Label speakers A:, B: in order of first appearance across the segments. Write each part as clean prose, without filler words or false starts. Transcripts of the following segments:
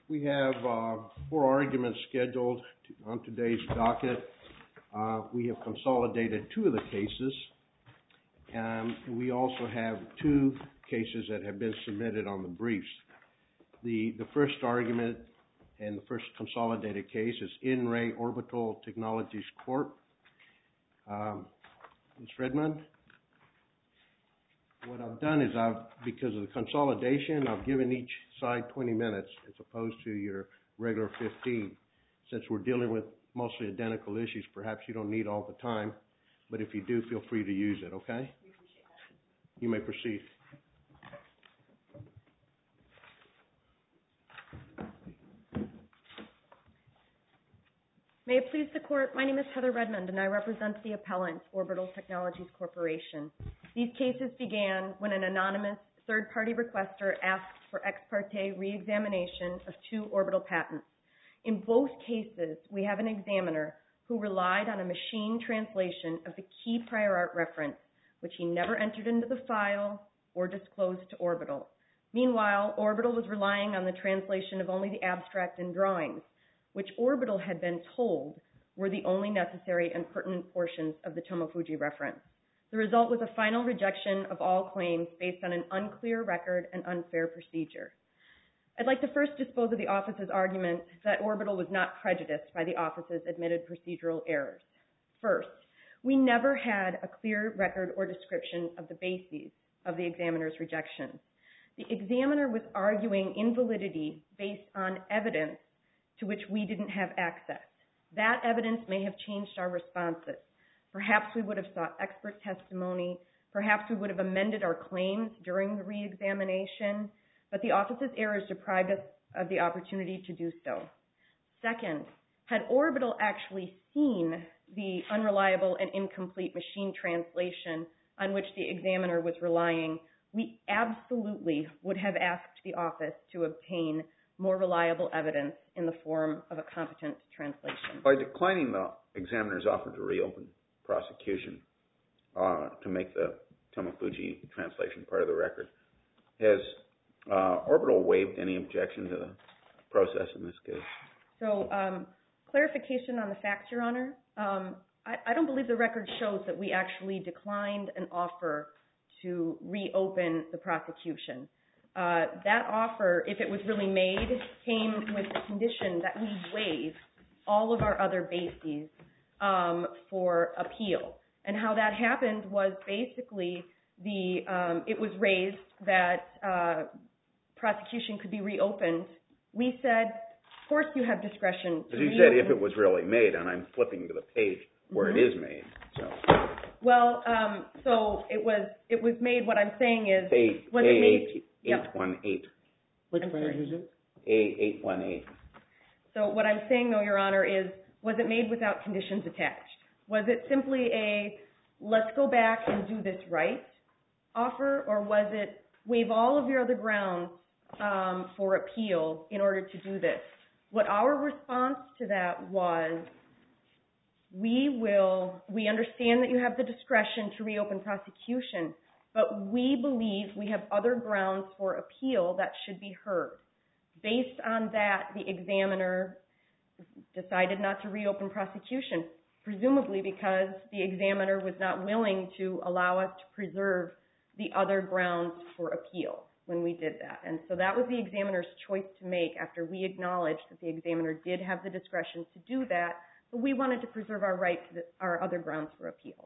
A: We have 4 arguments scheduled on today's docket. We have consolidated 2 of the cases. We also have 2 cases that have been submitted on the briefs. The first argument and the first consolidated case is In Re Orbital Technologies Corp. Ms. Redmond, what I've done is because of the consolidation, I've given each side 20 minutes as opposed to your regular 15. Since we're dealing with mostly identical issues, perhaps you don't need all the time, but if you do, feel free to use it, okay? You may proceed.
B: May it please the Court, my name is Heather Redmond and I represent the appellant, Orbital Technologies Corporation. These cases began when an anonymous third-party requester asked for ex parte re-examination of 2 Orbital patents. In both cases, we have an examiner who relied on a machine translation of the key prior art reference, which he never entered into the file or disclosed to Orbital. Meanwhile, Orbital was relying on the translation of only the abstract and drawings, which Orbital had been told were the only necessary and pertinent portions of the Tomofuji reference. The result was a final rejection of all claims based on an unclear record and unfair procedure. I'd like to first dispose of the office's argument that Orbital was not prejudiced by the office's admitted procedural errors. First, we never had a clear record or description of the bases of the examiner's rejections. The examiner was arguing invalidity based on evidence to which we didn't have access. That evidence may have changed our responses. Perhaps we would have sought expert testimony. Perhaps we would have amended our claims during the re-examination, but the office's errors deprived us of the opportunity to do so. Second, had Orbital actually seen the unreliable and incomplete machine translation on which the examiner was relying, we absolutely would have asked the office to obtain more reliable evidence in the form of a competent translation.
C: By declining the examiner's offer to reopen prosecution to make the Tomofuji translation part of the record, has Orbital waived any objection to the process in this case?
B: So, clarification on the facts, Your Honor. I don't believe the record shows that we actually declined an offer to reopen the prosecution. That offer, if it was really made, came with the condition that we waive all of our other bases for appeal. And how that happened was basically it was raised that prosecution could be reopened. We said, of course you have discretion to reopen.
C: You said if it was really made, and I'm flipping to the page where it is made. So.
B: Well, so it was made. What I'm saying is, was it made?
C: 818.
A: Which page is it?
C: A818.
B: So what I'm saying, though, Your Honor, is was it made without conditions attached? Was it simply a let's go back and do this right offer, or was it waive all of your other grounds for appeal in order to do this? What our response to that was, we understand that you have the discretion to reopen prosecution, but we believe we have other grounds for appeal that should be heard. Based on that, the examiner decided not to reopen prosecution, presumably because the examiner was not willing to allow us to preserve the other grounds for appeal when we did that. And so that was the examiner's choice to make after we acknowledged that the examiner did have the discretion to do that, but we wanted to preserve our right to our other grounds for appeal.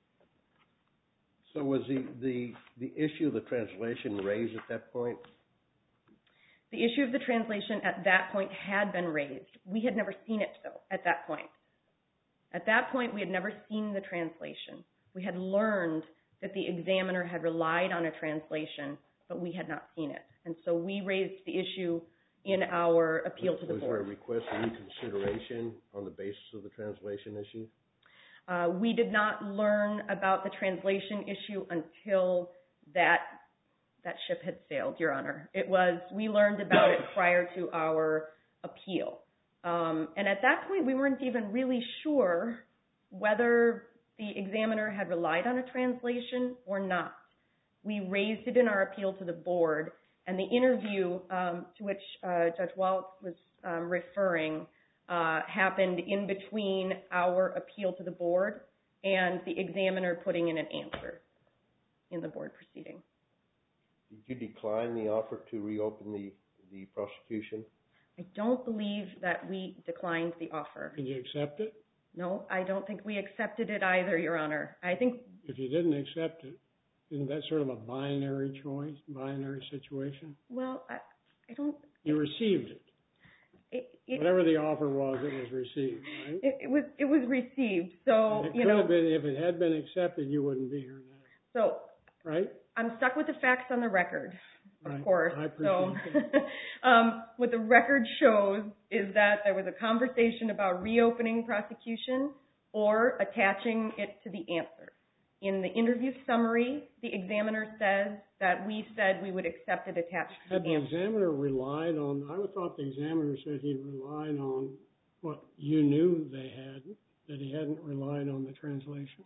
A: So was the issue of the translation raised at that point?
B: The issue of the translation at that point had been raised. We had never seen it, though, at that point. At that point, we had never seen the translation. We had learned that the examiner had relied on a translation, but we had not seen it. And so we raised the issue in our appeal to the board.
A: Was there a request for reconsideration on the basis of the translation issue?
B: We did not learn about the translation issue until that ship had sailed, Your Honor. We learned about it prior to our appeal. And at that point, we weren't even really sure whether the examiner had relied on a translation or not. We raised it in our appeal to the board, And the interview to which Judge Waltz was referring happened in between our appeal to the board and the examiner putting in an answer in the board proceeding.
A: Did you decline the offer to reopen the prosecution?
B: I don't believe that we declined the offer.
D: Did you accept it?
B: No, I don't think we accepted it either, Your Honor. I think...
D: If you didn't accept it, isn't that sort of a binary choice, binary situation?
B: Well, I don't...
D: You received it. Whatever the offer was, it was received, right?
B: It was received, so,
D: It could have been, if it had been accepted, you wouldn't be here now.
B: So,
D: right?
B: I'm stuck with the facts on the record, of course.
D: I appreciate
B: that. What the record shows is that there was a conversation about reopening prosecution or attaching it to the answer. In the interview summary, the examiner says that we said we would accept it attached to the answer.
D: Had the examiner relied on, I would thought the examiner said he relied on what you knew they had, that he hadn't relied on the translation.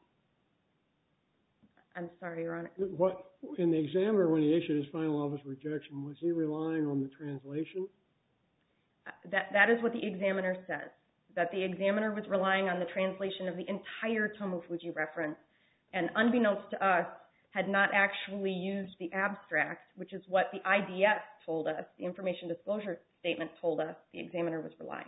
B: I'm sorry, Your Honor.
D: What, in the examiner, when he issued his final office rejection, was he relying on the translation?
B: That is what the examiner says, that the examiner was relying on the translation of the entire Tomofuji reference, and unbeknownst to us, had not actually used the abstract, which is what the IDS told us, the Information Disclosure Statement told us the examiner was relying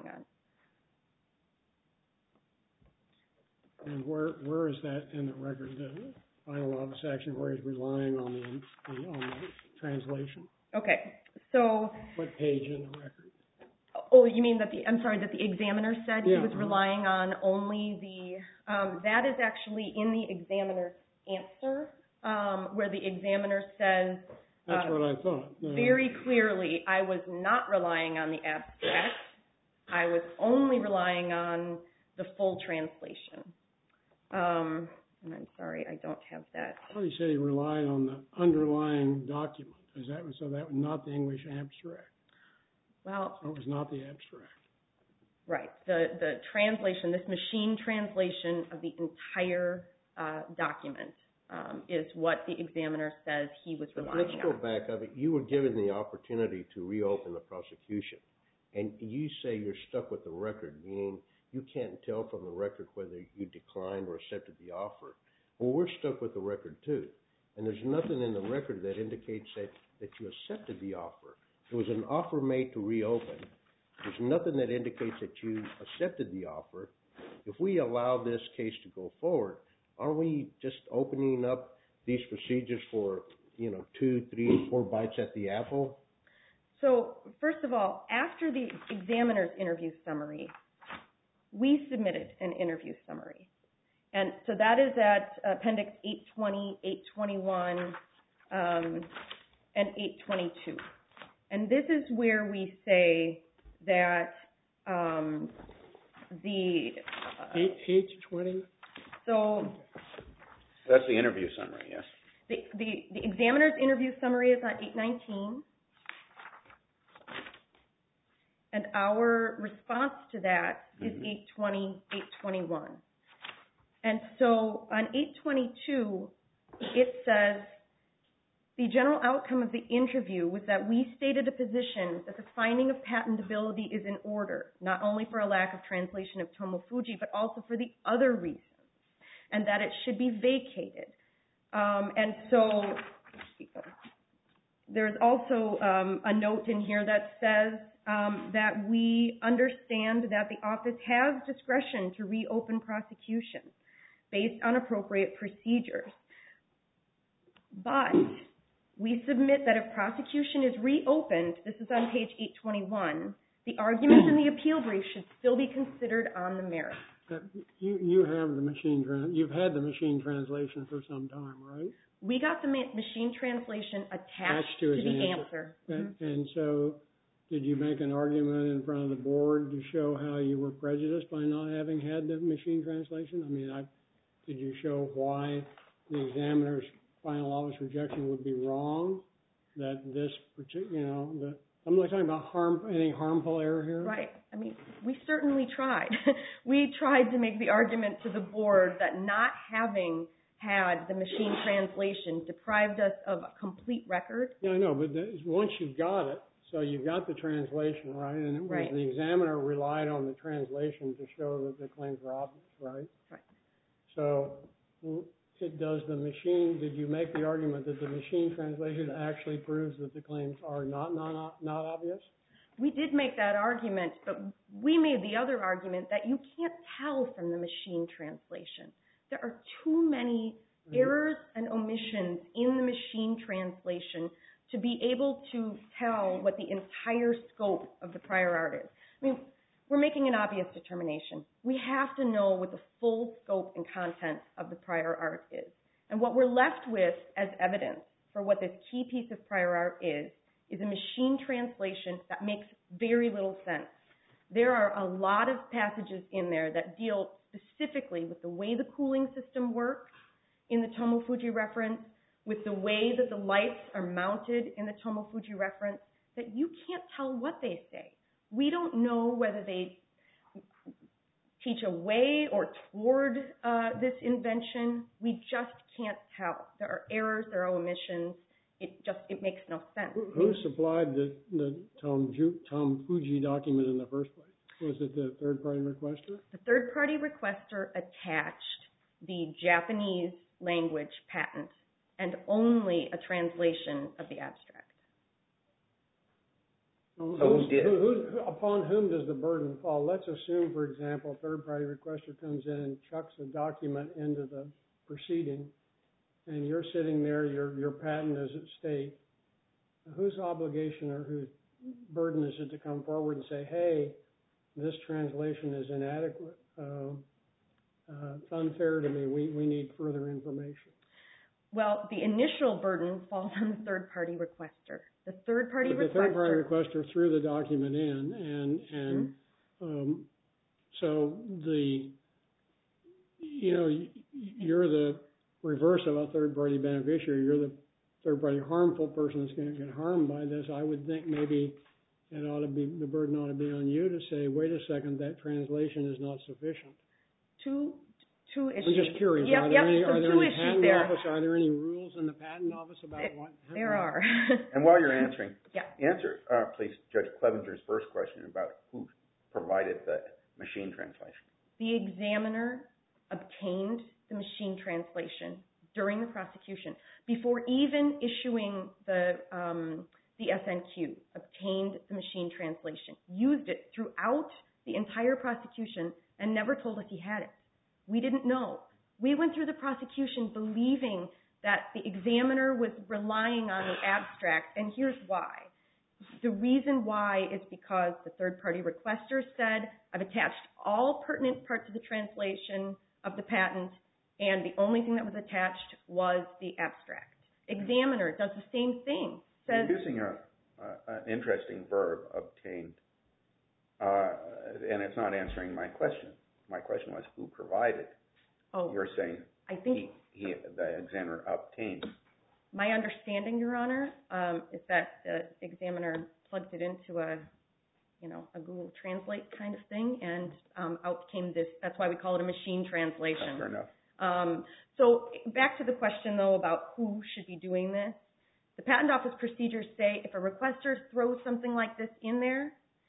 B: on.
D: And where is that in the record, the final office action, where he's relying on the translation?
B: Okay, so...
D: What page in the record?
B: Oh, you mean that the examiner said he was relying on only the... that is actually in the examiner's answer, where the examiner says...
D: That's what I thought.
B: Very clearly, I was not relying on the abstract. I was only relying on the full translation. And I'm sorry, I don't have that.
D: I thought he said he relied on the underlying document. So that was not the English abstract.
B: Well...
D: So it was not the abstract.
B: Right. The translation, this machine translation of the entire document is what the examiner says he was relying on.
A: Let's go back. You were given the opportunity to reopen the prosecution, and you say you're stuck with the record, meaning you can't tell from the record whether you declined or accepted the offer. Well, we're stuck with the record, too. And there's nothing in the record that indicates that you accepted the offer. There was an offer made to reopen. There's nothing that indicates that you accepted the offer. If we allow this case to go forward, aren't we just opening up these procedures for, 2, 3, 4 bites at the apple?
B: So, first of all, after the examiner's interview summary, we submitted an interview summary. And so that is at Appendix 820, 821, and 822. And this is where we say that the...
D: 820?
B: So...
C: That's the interview summary, yes.
B: The examiner's interview summary is on 819. And our response to that is 820, 821. And so on 822, it says, the general outcome of the interview was that we stated a position that the finding of patentability is in order, not only for a lack of translation of Tomofuji, but also for the other reasons, and that it should be vacated. And so there's also a note in here that says that we understand that the office has discretion to reopen prosecution based on appropriate procedures. But we submit that if prosecution is reopened, this is on page 821, the arguments in the appeal brief should still be considered on the merits.
D: You have the machine you've had the machine translation for some time, right?
B: We got the machine translation attached to the answer.
D: And so did you make an argument in front of the board to show how you were prejudiced by not having had the machine translation? I mean, did you show why the examiner's final office rejection would be wrong? That this particular, I'm not talking about any harmful error here.
B: Right. I mean, we certainly tried. We tried to make the argument to the board that not having had the machine translation deprived us of a complete record.
D: Yeah, I know, but once you've got it, so you've got the translation, right? And it was
B: Right.
D: the examiner relied on the translation to show that the claims were obvious, right?
B: Right.
D: So did you make the argument that the machine translation actually proves that the claims are not obvious?
B: We did make that argument, but we made the other argument that you can't tell from the machine translation. There are too many errors and omissions in the machine translation to be able to tell what the entire scope of the prior art is. I mean, we're making an obvious determination. We have to know what the full scope and content of the prior art is. And what we're left with as evidence for what this key piece of prior art is a machine translation that makes very little sense. There are a lot of passages in there that deal specifically with the way the cooling system works in the Tomofuji reference, with the way that the lights are mounted in the Tomofuji reference, that you can't tell what they say. We don't know whether they teach away or toward this invention. We just can't tell. There are errors, there are omissions. It makes no sense.
D: Who supplied the Tomofuji document in the first place? Was it the third-party requester?
B: The third-party requester attached the Japanese language patent and only a translation of the abstract. Upon
D: whom does the burden fall? Let's assume, for example, a third-party requester comes in and chucks a document into the proceeding, and you're sitting there, your patent is at stake. Whose obligation or whose burden is it to come forward and say, hey, this translation is inadequate, it's unfair to me, we need further information?
B: Well, the initial burden falls on the third-party requester. The third-party
D: requester threw the document in, and so you're the reverse of a third-party beneficiary. You're the third-party harmful person that's going to get harmed by this. I would think maybe the burden ought to be on you to say, wait a second, that translation is not sufficient.
B: Two issues.
D: I'm just curious.
B: Yep,
D: are there any
B: patent
D: office? Are there any rules in the patent office about what?
B: There are.
C: And while you're answering,
B: yeah.
C: Answer, please, Judge Clevenger's first question about who provided the machine translation. The
B: examiner obtained the machine translation during the prosecution before even issuing the SNQ. Obtained the machine translation, used it throughout the entire prosecution, and never told us he had it. We didn't know. We went through the prosecution believing that the examiner was relying on the abstract, and here's why. The reason why is because the third-party requester said, I've attached all pertinent parts of the translation of the patent, and the only thing that was attached was the abstract. Examiner does the same thing. Says,
C: you're using an interesting verb, obtained, and it's not answering my question. My question was, who provided?
B: Oh,
C: you're saying
B: I think
C: the examiner obtained.
B: My understanding, Your Honor, is that the examiner plugged it into a Google Translate kind of thing, and out came this. That's why we call it a machine translation.
C: Fair enough.
B: So back to the question, though, about who should be doing this. The Patent Office procedures say if a requester throws something like this in there,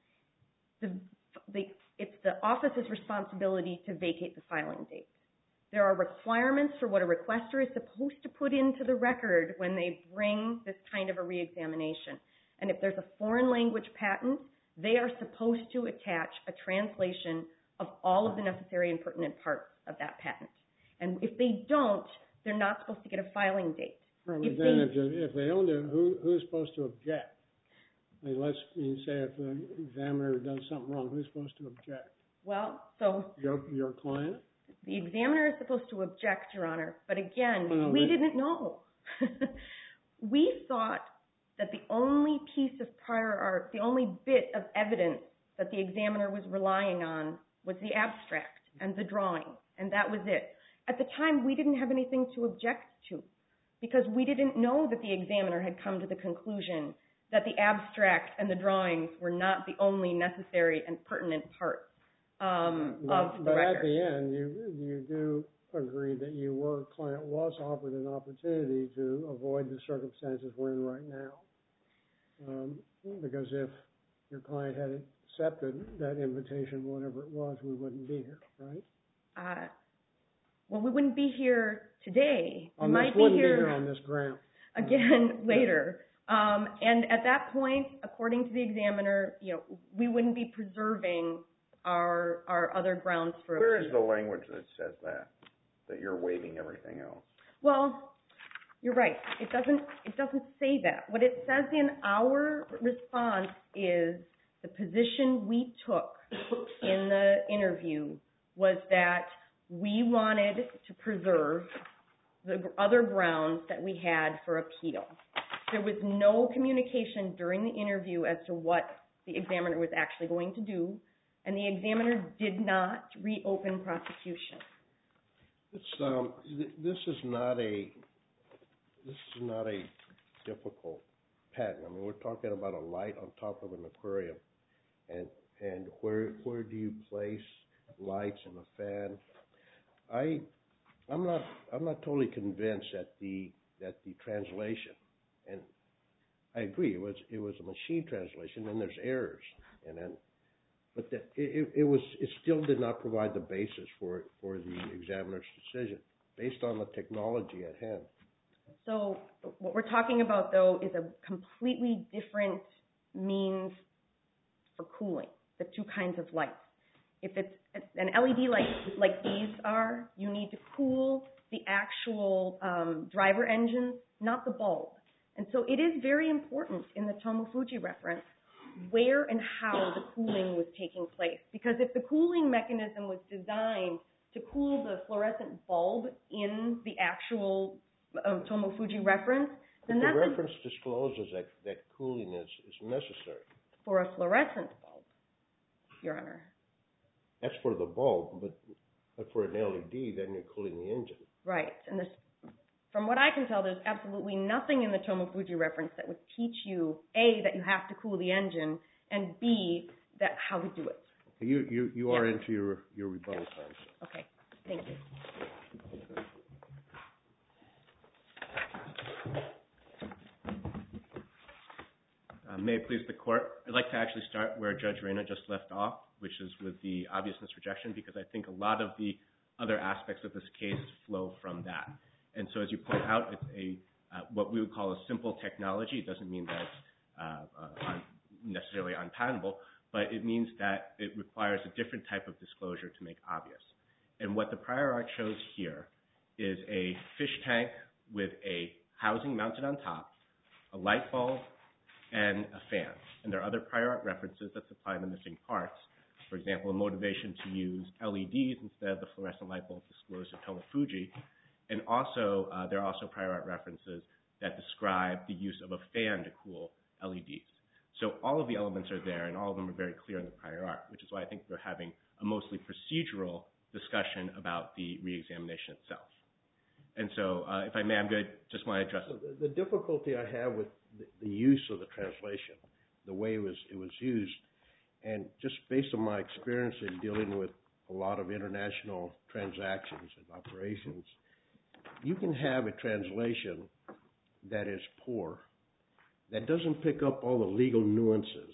B: it's the office's responsibility to vacate the filing date. There are requirements for what a requester is supposed to put into the record when they bring this kind of a reexamination. And if there's a foreign language patent, they are supposed to attach a translation of all of the necessary and pertinent parts of that patent. And if they don't, they're not supposed to get a filing date.
D: Right, but then if they don't do it, who's supposed to object? I mean, let's say if the examiner does something wrong, who's supposed to object?
B: Well, so
D: your client?
B: The examiner is supposed to object, Your Honor. But again, we didn't know. We thought that the only piece of prior art, the only bit of evidence that the examiner was relying on was the abstract and the drawing, and that was it. At the time, we didn't have anything to object to because we didn't know that the examiner had come to the conclusion that the abstract and the drawings were not the only necessary and pertinent parts of the record.
D: But at the end, you do agreed that your client was offered an opportunity to avoid the circumstances we're in right now. Because if your client had accepted that invitation, whatever it was, we wouldn't be here, right?
B: Well, we wouldn't be here today.
D: We wouldn't be here on this ground.
B: Again, later. And at that point, according to the examiner, we wouldn't be preserving our other grounds for appeal.
C: Where is the language that says that you're waiving everything else?
B: Well, you're right. It doesn't say that. What it says in our response is the position we took in the interview was that we wanted to preserve the other grounds that we had for appeal. There was no communication during the interview as to what the examiner was actually going to do, and the examiner did not reopen prosecution.
A: This is not a difficult patent. I mean, we're talking about a light on top of an aquarium, and where do you place lights and a fan? I'm not totally convinced that the translation, and I agree it was a machine translation and there's errors in it, but that it still did not provide the basis for the examiner's decision based on the technology at hand.
B: So what we're talking about, though, is a completely different means for cooling, the two kinds of lights. If it's an LED light like these are, you need to cool the actual driver engines, not the bulb. And so it is very important in the Tomofuji reference where and how the cooling was taking place. Because if the cooling mechanism was designed to cool the fluorescent bulb in the actual Tomofuji reference, then
A: the reference discloses that cooling is necessary.
B: For a fluorescent bulb, Your Honor.
A: That's for the bulb, but for an LED, then you're cooling the engine. Right.
B: And from what I can tell, there's absolutely nothing in the Tomofuji reference that would teach you, A, that you have to cool the engine, and B, that how to do it.
A: You are into your rebuttal time. So.
B: Okay. Thank you.
E: May it please the Court, I'd like to actually start where Judge Reyna just left off, which is with the obviousness rejection, because I think a lot of the other aspects of this case flow from that. And so as you point out, it's what we would call a simple technology. It doesn't mean that it's necessarily unpatentable, but it means that it requires a different type of disclosure to make obvious. And what the prior art shows here is a fish tank with a housing mounted on top, a light bulb, and a fan. And there are other prior art references that supply the missing parts. For example, a motivation to use LEDs instead of the fluorescent light bulb disclosed at Tomofuji. And also, there are also prior art references that describe the use of a fan to cool LEDs. So all of the elements are there, and all of them are very clear in the prior art, which is why I think we're having a mostly procedural discussion about the reexamination itself. And so, if I may, I'm going to just want to address it.
A: The difficulty I have with the use of the translation, the way it was used, and just based on my experience in dealing with a lot of international transactions and operations, you can have a translation that is poor, that doesn't pick up all the legal nuances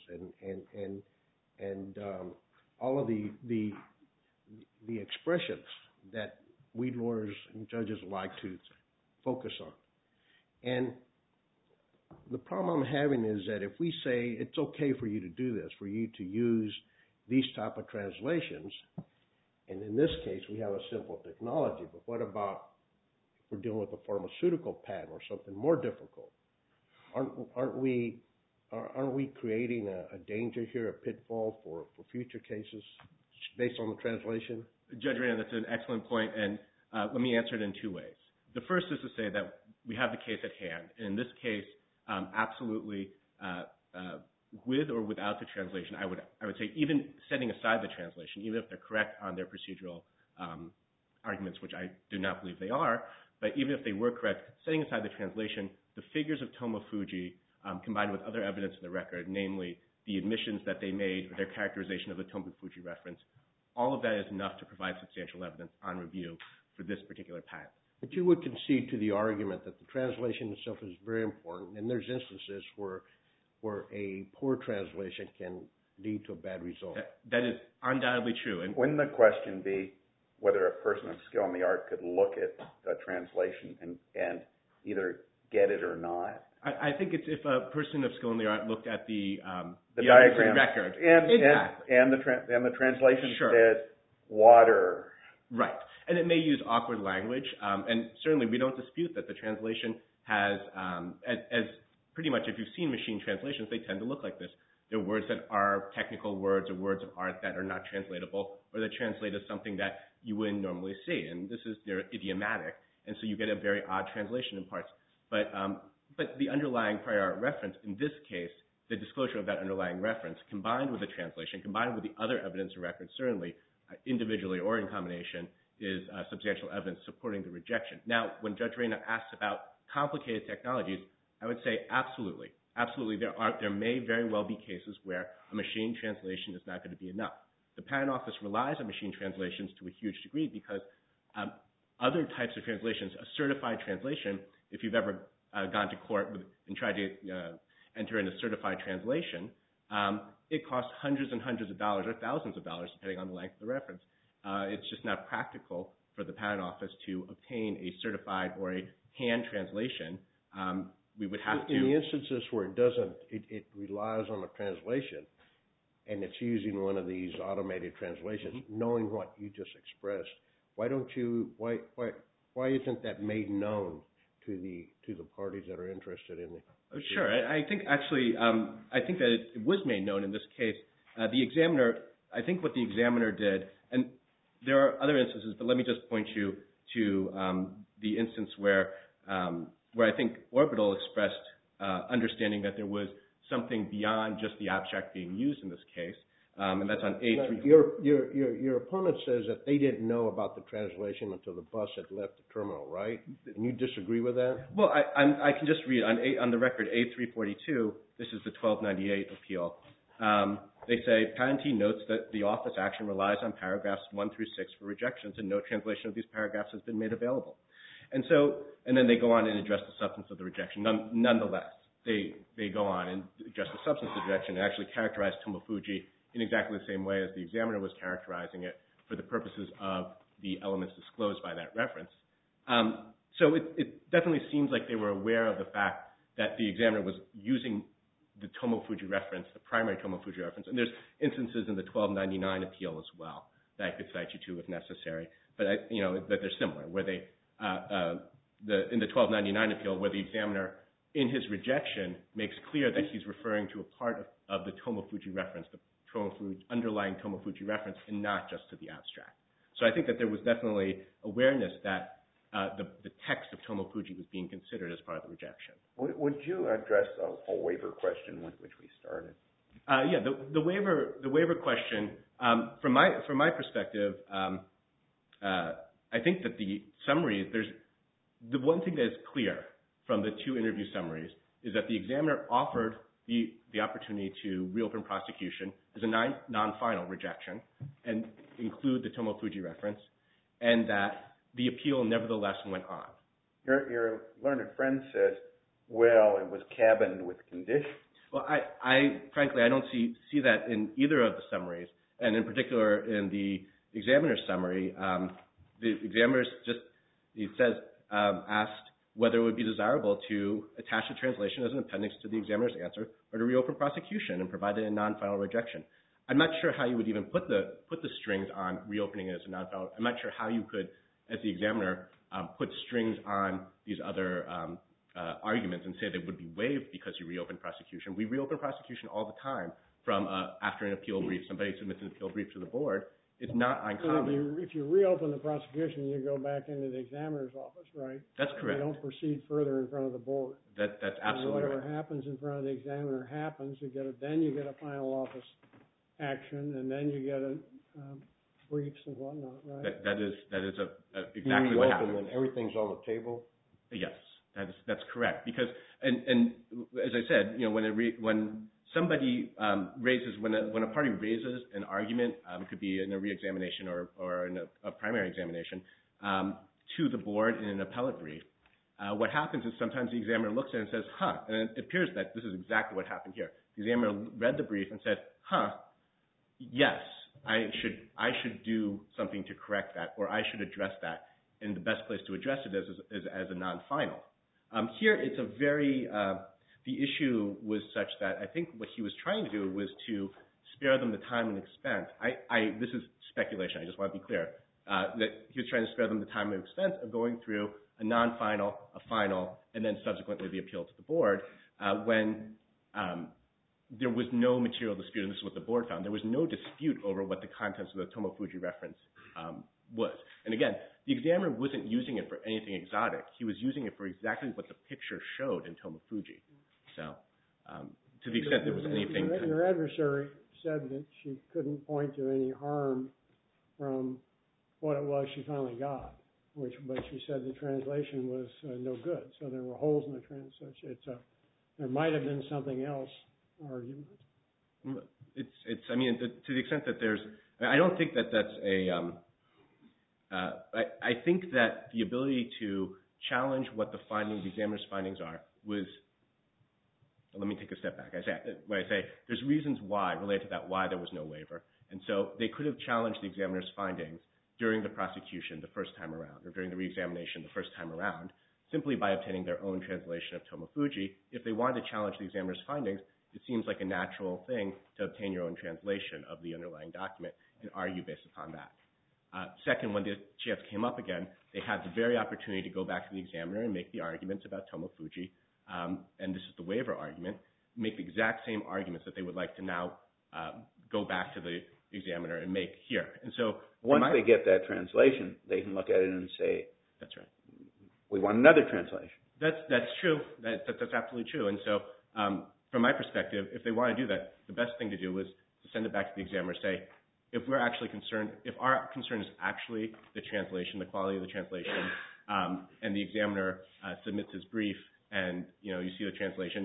A: and all of the expressions that we lawyers and judges like to focus on. And the problem I'm having is that if we say it's okay for you to do this, for you to use these type of translations, and in this case we have a simple technology, but what about if we're dealing with a pharmaceutical patent or something more difficult? Aren't we creating a danger here, a pitfall for future cases based on the translation?
E: Judge Reyna, that's an excellent point, and let me answer it in two ways. The first is to say that we have the case at hand. And in this case, absolutely, with or without the translation, I would say even setting aside the translation, even if they're correct on their procedural arguments, which I do not believe they are, but even if they were correct, setting aside the translation, the figures of Tomofuji combined with other evidence in the record, namely the admissions that they made or their characterization of the Tomofuji reference, all of that is enough to provide substantial evidence on review for this particular patent.
A: But you would concede to the argument that the translation itself is very important, and there's instances where a poor translation can lead to a bad result.
E: That is undoubtedly true. And
C: wouldn't the question be whether a person of skill in the art could look at the translation and either get it or not?
E: I think it's if a person of skill in the art looked at the
C: diagram
E: record
C: and the translation
E: sure.
C: said water.
E: Right. And it may use awkward language, and certainly we don't dispute that the translation has, as pretty much if you've seen machine translations, they tend to look like this. They're words that are technical words or words of art that are not translatable, or that translate as something that you wouldn't normally see. And this is, they're idiomatic, and so you get a very odd translation in parts. But the underlying prior art reference, in this case, the disclosure of that underlying reference, combined with the translation, combined with the other evidence and records, certainly individually or in combination, is substantial evidence supporting the rejection. Now, when Judge Reyna asks about complicated technologies, I would say absolutely. Absolutely, there may very well be cases where a machine translation is not going to be enough. The Patent Office relies on machine translations to a huge degree because other types of translations, a certified translation, if you've ever gone to court and tried to enter in a certified translation, it costs hundreds and hundreds of dollars or thousands of dollars, depending on the length of the reference. It's just not practical for the Patent Office to obtain a certified or a hand translation. We would have to...
A: In the instances where it doesn't, it relies on a translation, and it's using one of these automated translations, knowing what you just expressed. Why isn't that made known to the parties that are interested in it?
E: Sure. I think actually, I think that it was made known in this case. The examiner, I think what the examiner did, and there are other instances, but let me just point you to the instance where I think Orbital expressed understanding that there was something beyond just the abstract being used in this case, and that's on A3.
A: Your opponent says that they didn't know about the translation until the bus had left the terminal, right? And you disagree with that?
E: Well, I can just read on the record A342. This is the 1298 appeal. They say, patentee notes that the office action relies on paragraphs 1 through 6 for rejections, and no translation of these paragraphs has been made available. And then they go on and address the substance of the rejection. Nonetheless, they go on and address the substance of the rejection and actually characterize Tomofuji in exactly the same way as the examiner was characterizing it for the purposes of the elements disclosed by that reference. So it definitely seems like they were aware of the fact that the examiner was using the Tomofuji reference, the primary Tomofuji reference, and there's instances in the 1299 appeal as well that I could cite you to if necessary, but that they're similar, where they in the 1299 appeal, where the examiner in his rejection makes clear that he's referring to a part of the Tomofuji reference, the underlying Tomofuji reference, and not just to the abstract. So I think that there was definitely awareness that the text of Tomofuji was being considered as part of the rejection.
C: Would you address the whole waiver question with which we started?
E: Yeah, the waiver question, from my perspective, I think that the summary, the one thing that is clear from the two interview summaries is that the examiner offered the opportunity to reopen prosecution as a non-final rejection and include the Tomofuji reference, and that the appeal nevertheless went on.
C: Your learned friend says, well, it was cabined with conditions.
E: Well, frankly, I don't see that in either of the summaries, and in particular in the examiner's summary. The examiner asked whether it would be desirable to attach the translation as an appendix to the examiner's answer or to reopen prosecution and provide it a non-final rejection. I'm not sure how you would even put the strings on reopening it as a non-final. I'm not sure how you could, as the examiner, put strings on these other arguments and say they would be waived because you reopened prosecution. We reopen prosecution all the time from after an appeal brief. Somebody submits an appeal brief to the board. It's not uncommon.
D: If you reopen the prosecution, you go back into the examiner's office, right?
E: That's correct.
D: You don't proceed further in front of the board.
E: That's absolutely right.
D: Whatever happens in front of the examiner happens. Then you get a final office action, and then you get briefs and whatnot, right?
E: That is exactly what happens.
A: When everything's on the table?
E: Yes, that's correct. Because and as I said, when somebody when a party raises an argument, it could be in a reexamination or in a primary examination, to the board in an appellate brief, what happens is sometimes the examiner looks at it and says, and it appears that this is exactly what happened here. The examiner read the brief and said, yes, I should do something to correct that, or I should address that, and the best place to address it is as a non-final. Here, it's a very, the issue was such that I think what he was trying to do was to spare them the time and expense. This is speculation, I just want to be clear, that he was trying to spare them the time and expense of going through a non-final, a final, and then subsequently the appeal to the board when there was no material dispute, and this is what the board found. There was no dispute over what the contents of the Tomofuji reference was. And again, the examiner wasn't using it for anything exotic. He was using it for exactly what the picture showed in Tomofuji. So to the extent there was anything...
D: Your adversary said that she couldn't point to any harm from what it was she finally got, but she said the translation was no good. So there were holes in the translation. There might have been something else argument.
E: I mean, to the extent that there's... I don't think that that's a... I think that the ability to challenge what the examiner's findings are was... Let me take a step back. When I say there's reasons why, related to that, why there was no waiver. And so they could have challenged the examiner's findings during the prosecution the first time around, or during the reexamination the first time around, simply by obtaining their own translation of Tomofuji. If they wanted to challenge the examiner's findings, it seems like a natural thing to obtain your own translation of the underlying document and argue based upon that. Second, when the chance came up again, they had the very opportunity to go back to the examiner and make the arguments about Tomofuji, and this is the waiver argument, make the exact same arguments that they would like to now go back to the examiner and make here. And so
C: once they get that translation, they can look at it and say,
E: "That's right.
C: We want another translation."
E: That's true. That's absolutely true. And so from my perspective, if they want to do that, the best thing to do is to send it back to the examiner and say, if we're actually concerned, if our concern is actually the translation, the quality of the translation, and the examiner submits his brief and you see the translation,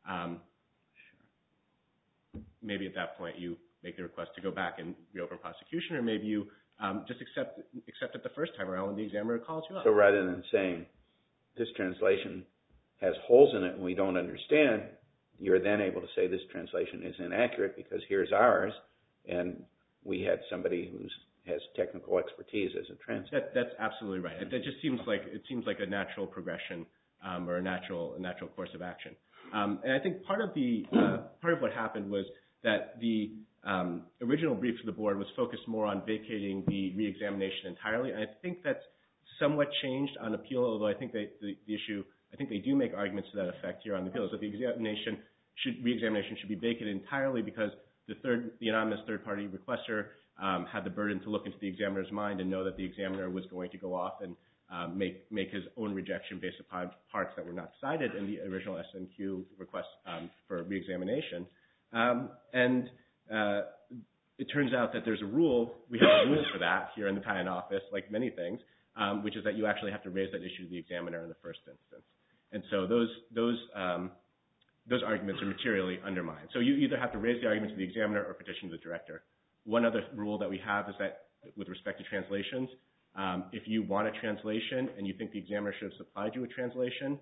E: maybe at that point you make the request to go back and reopen prosecution, or maybe you just accept it the first time around when the examiner calls you up.
C: So rather than saying this translation has holes in it and we don't understand, you're then able to say this translation is inaccurate because here's ours, and we had somebody who has technical expertise as a translator.
E: That's absolutely right. That just seems like a natural progression or a natural course of action. And I think part of what happened was that the original brief to the board was focused more on vacating the reexamination entirely, and I think that's somewhat changed on appeal. Although I think the issue, I think they do make arguments to that effect here on the appeal, is that the reexamination should be vacated entirely because the anonymous third-party requester had the burden to look into the examiner's mind and know that the examiner was going to go off and make his own rejection based upon parts that were not cited in the original SNQ request for reexamination. And it turns out that there's a rule. We have a rule for that here in the patent office, like many things, which is that you actually have to raise that issue to the examiner in the first instance. And so those arguments are materially undermined. So you either have to raise the argument to the examiner or petition the director. One other rule that we have is that with respect to translations, if you want a translation and you think the examiner should have supplied you a translation,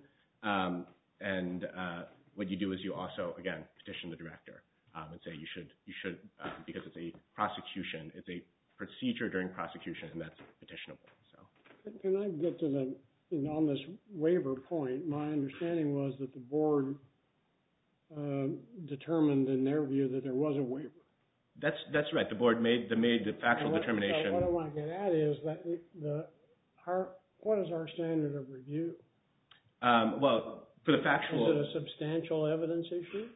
E: what you do is you also, again, petition the director and say you should because it's a prosecution, it's a procedure during prosecution, and that's petitionable. So,
D: can I get to on this waiver point? My understanding was that the board determined in their view that there was a waiver.
E: That's right. The board made the factual determination.
D: So what I want to get at is that what is our standard of review?
E: Well, for the factual,
D: is it a substantial evidence issue?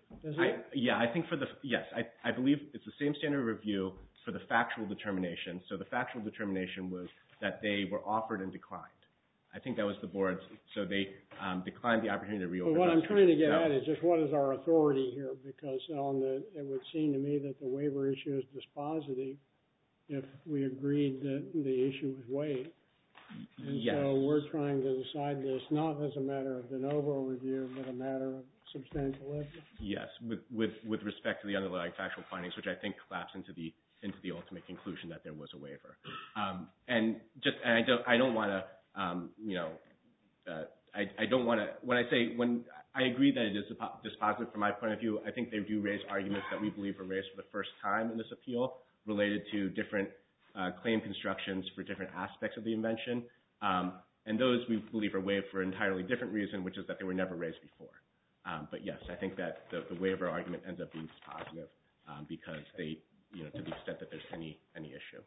E: I believe it's the same standard of review for the factual determination. So the factual determination was that they were offered and declined. I think that was the board's. So they declined the opportunity to reopen.
D: But what I'm trying to get at is just what is our authority here? Because it would seem to me that the waiver issue is dispositive if we agreed that the issue was waived. And
E: yes.
D: So we're trying to decide this not as a matter of de novo review, but a matter of substantial evidence. Yes,
E: with respect to the underlying factual findings, which I think collapse into the ultimate conclusion that there was a waiver. I don't want to I don't want to, when I agree that it is dispositive from my point of view, I think they do raise arguments that we believe were raised for the first time in this appeal related to different claim constructions for different aspects of the invention. And those we believe are waived for an entirely different reason, which is that they were never raised before. But yes, I think that the waiver argument ends up being dispositive because they, to the extent that there's any issue.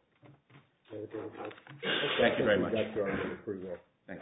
E: Thank you very much. Thank you.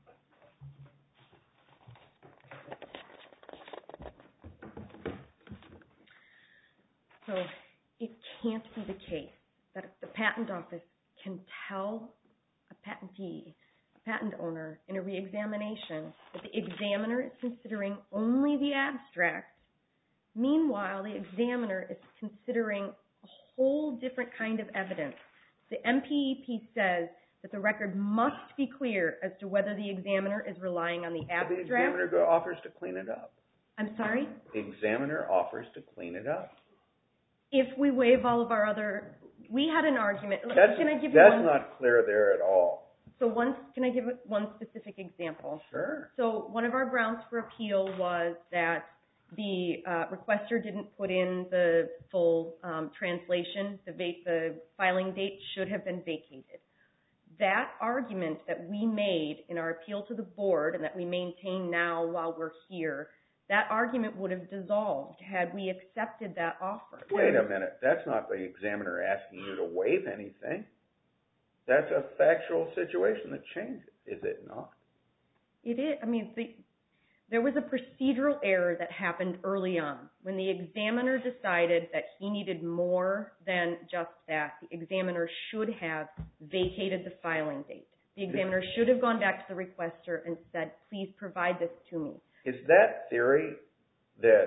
B: So it can't be the case that the patent office can tell a patentee, a patent owner in a reexamination that the examiner is considering only the abstract. Meanwhile, the examiner is considering a whole different kind of evidence. The MPEP says that the record must be clear as to whether the examiner is relying on the abstract.
C: The examiner offers to clean it up.
B: I'm sorry?
C: The examiner offers to clean it up.
B: If we waive all of our other, we had an argument.
C: That's not clear there at all.
B: So can I give one specific example?
C: Sure.
B: So one of our grounds for appeal was that the requester didn't put in the full translation. The filing date should have been vacated. That argument that we made in our appeal to the board and that we maintain now while we're here, that argument would have dissolved had we accepted that offer.
C: Wait a minute. That's not the examiner asking you to waive anything. That's a factual situation that changes, is it not?
B: It is. I mean, there was a procedural error that happened early on when the examiner decided that he needed more than just that. The examiner should have vacated the filing date. The examiner should have gone back to the requester and said, please provide this to me.
C: Is that theory that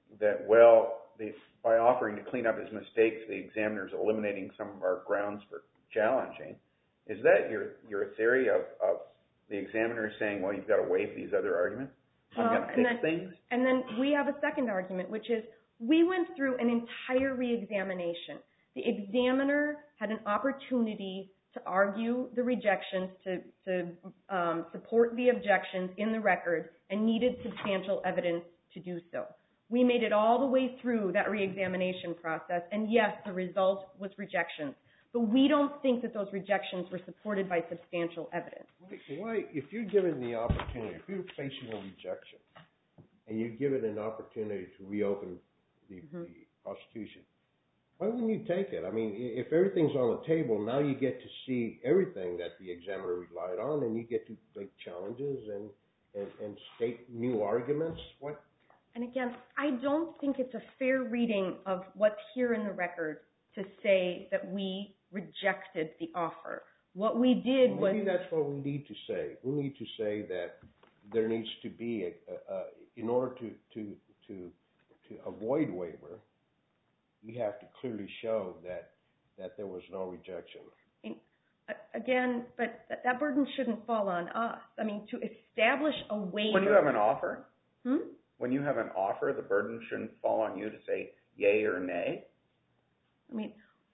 C: by offering to clean up his mistakes, the examiner is eliminating some of our grounds for challenging? Is that your theory of the examiner saying, well, you've got to waive these other arguments? I'm going to fix things? And
B: then we have a second argument, which is we went through an entire reexamination. The examiner had an opportunity to argue the rejections, to support the objections in the record, and needed substantial evidence to do so. We made it all the way through that reexamination process, and yes, the result was rejections. But we don't think that those rejections were supported by substantial evidence.
A: Why, if you're given the opportunity, if you're facing a rejection, and you're given an opportunity to reopen the prosecution, why wouldn't you take it? I mean, if everything's on the table, now you get to see everything that the examiner relied on, and you get to make challenges and state new arguments. What?
B: And again, I don't think it's a fair reading of what's here in the record to say that we rejected the offer. What we did was...
A: Maybe that's what we need to say. We need to say that there needs to be, in order to avoid waiver, you have to clearly show that there was no rejection.
B: Again, but that burden shouldn't fall on us. I mean, to establish a waiver...
C: When you have an offer? When you have an offer, the burden shouldn't fall on you to say yay or nay?
B: I mean,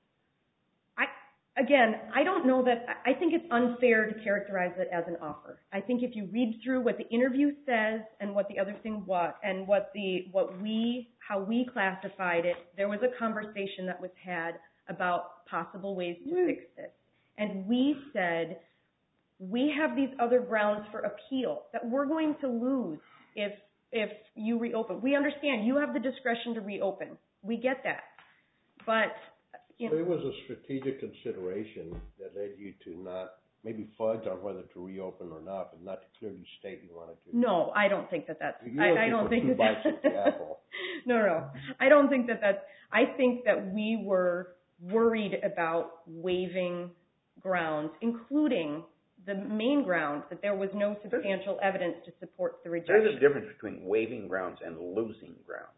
B: I don't know that... I think it's unfair to characterize it as an offer. I think if you read through what the interview says and what the other thing was, and how we classified it, there was a conversation that was had about possible ways to fix this. And we said, we have these other grounds for appeal that we're going to lose if you reopen. We understand you have the discretion to reopen. We get that. But...
A: So it was a strategic consideration that led you to not maybe fudge on whether to reopen or not, but not to clearly state you wanted to.
B: No, I don't think that that's...
A: I don't think that that's...
B: No. I don't think that that's... I think that we were worried about waiving grounds, including the main ground that there was no substantial evidence to support the rejection.
C: There's a difference between waiving grounds and losing grounds.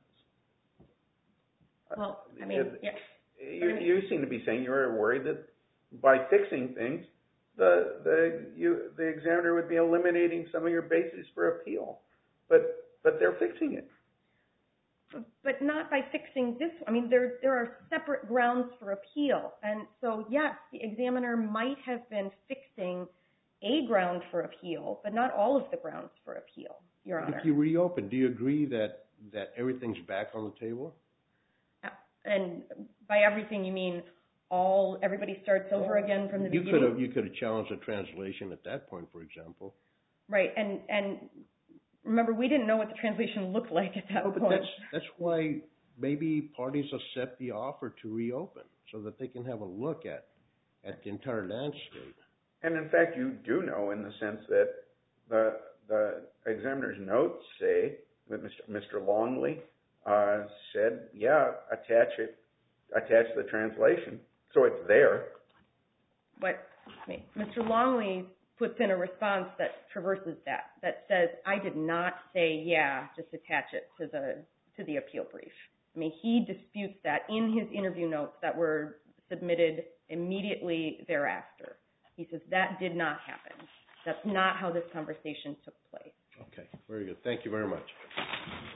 B: Well, I mean, yes.
C: You seem to be saying you were worried that by fixing things, the examiner would be eliminating some of your basis for appeal. But they're fixing it.
B: But not by fixing this. I mean, there are separate grounds for appeal. And so, yes, the examiner might have been fixing a ground for appeal, but not all of the grounds for appeal, Your Honor.
A: If you reopen, do you agree that everything's back on the table?
B: And by everything, you mean everybody starts over again from the beginning?
A: You could have challenged the translation at that point, for example.
B: Right, and remember, we didn't know what the translation looked like at that point.
A: But that's why maybe parties accept the offer to reopen, so that they can have a look at the entire landscape.
C: And in fact, you do know in the sense that the examiner's notes say that Mr. Longley said, yeah, attach the translation, so it's there.
B: But Mr. Longley puts in a response that traverses that says, I did not say, yeah, just attach it to the appeal brief. I mean, he disputes that in his interview notes that were submitted immediately thereafter. He says that did not happen. That's not how this conversation took place.
A: Okay, very good. Thank you very much.